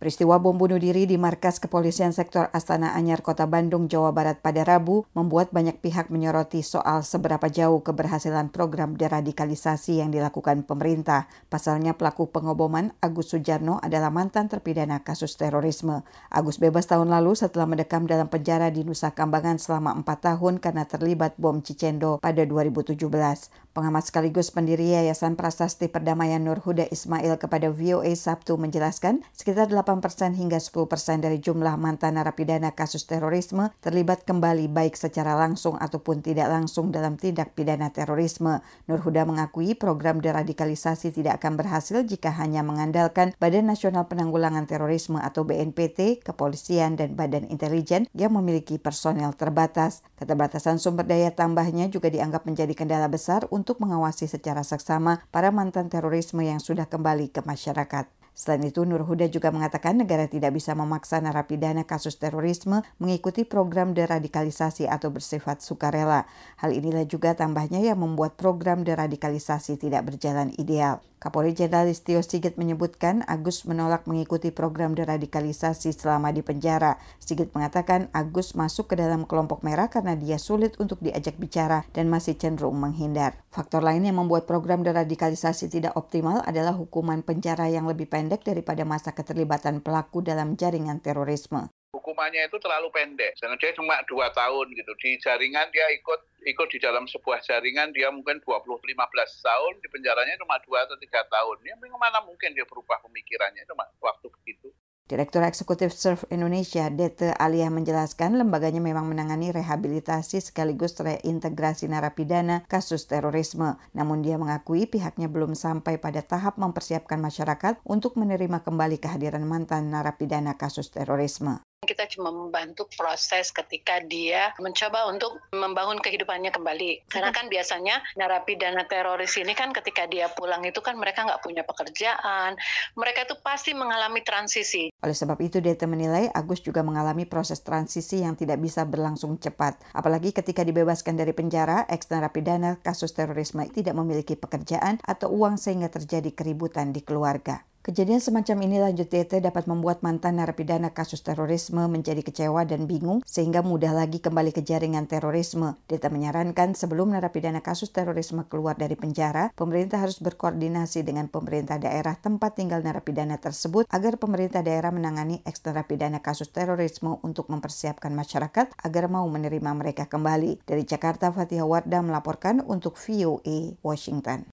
Peristiwa bom bunuh diri di markas kepolisian sektor Astana Anyar, Kota Bandung, Jawa Barat pada Rabu membuat banyak pihak menyoroti soal seberapa jauh keberhasilan program deradikalisasi yang dilakukan pemerintah. Pasalnya pelaku pengoboman Agus Sujarno adalah mantan terpidana kasus terorisme. Agus bebas tahun lalu setelah mendekam dalam penjara di Nusa Kambangan selama 4 tahun karena terlibat bom Cicendo pada 2017. Pengamat sekaligus pendiri Yayasan Prasasti Perdamaian Nur Huda Ismail kepada VOA Sabtu menjelaskan sekitar 8% hingga 10% dari jumlah mantan narapidana kasus terorisme terlibat kembali baik secara langsung ataupun tidak langsung dalam tindak pidana terorisme. Nur Huda mengakui program deradikalisasi tidak akan berhasil jika hanya mengandalkan Badan Nasional Penanggulangan Terorisme atau BNPT, kepolisian dan badan intelijen yang memiliki personel terbatas. Keterbatasan sumber daya tambahnya juga dianggap menjadi kendala besar untuk mengawasi secara seksama para mantan terorisme yang sudah kembali ke masyarakat. Selain itu, Nur Huda juga mengatakan negara tidak bisa memaksa narapidana kasus terorisme mengikuti program deradikalisasi atau bersifat sukarela. Hal inilah juga tambahnya yang membuat program deradikalisasi tidak berjalan ideal. Kapolri Jenderal Listio Sigit menyebutkan Agus menolak mengikuti program deradikalisasi selama di penjara. Sigit mengatakan Agus masuk ke dalam kelompok merah karena dia sulit untuk diajak bicara dan masih cenderung menghindar. Faktor lain yang membuat program deradikalisasi tidak optimal adalah hukuman penjara yang lebih pendek daripada masa keterlibatan pelaku dalam jaringan terorisme. Hukumannya itu terlalu pendek, karena dia cuma 2 tahun gitu. Di jaringan dia ikut di dalam sebuah jaringan, dia mungkin 15 tahun, di penjaranya cuma 2 atau 3 tahun. Ya mana mungkin dia berubah pemikirannya, cuma waktu begitu. Direktur Eksekutif Surf Indonesia, Dete Alia menjelaskan lembaganya memang menangani rehabilitasi sekaligus reintegrasi narapidana kasus terorisme. Namun dia mengakui pihaknya belum sampai pada tahap mempersiapkan masyarakat untuk menerima kembali kehadiran mantan narapidana kasus terorisme. Kita cuma membantu proses ketika dia mencoba untuk membangun kehidupannya kembali. Karena kan biasanya narapidana teroris ini kan ketika dia pulang itu kan mereka nggak punya pekerjaan. Mereka itu pasti mengalami transisi. Oleh sebab itu, Dete menilai Agus juga mengalami proses transisi yang tidak bisa berlangsung cepat. Apalagi ketika dibebaskan dari penjara, ex-narapidana kasus terorisme tidak memiliki pekerjaan atau uang sehingga terjadi keributan di keluarga. Kejadian semacam ini, lanjut Dete, dapat membuat mantan narapidana kasus terorisme menjadi kecewa dan bingung sehingga mudah lagi kembali ke jaringan terorisme. Dete menyarankan sebelum narapidana kasus terorisme keluar dari penjara, pemerintah harus berkoordinasi dengan pemerintah daerah tempat tinggal narapidana tersebut agar pemerintah daerah menangani ex-narapidana kasus terorisme untuk mempersiapkan masyarakat agar mau menerima mereka kembali. Dari Jakarta, Fatihah Wardah melaporkan untuk VOA Washington.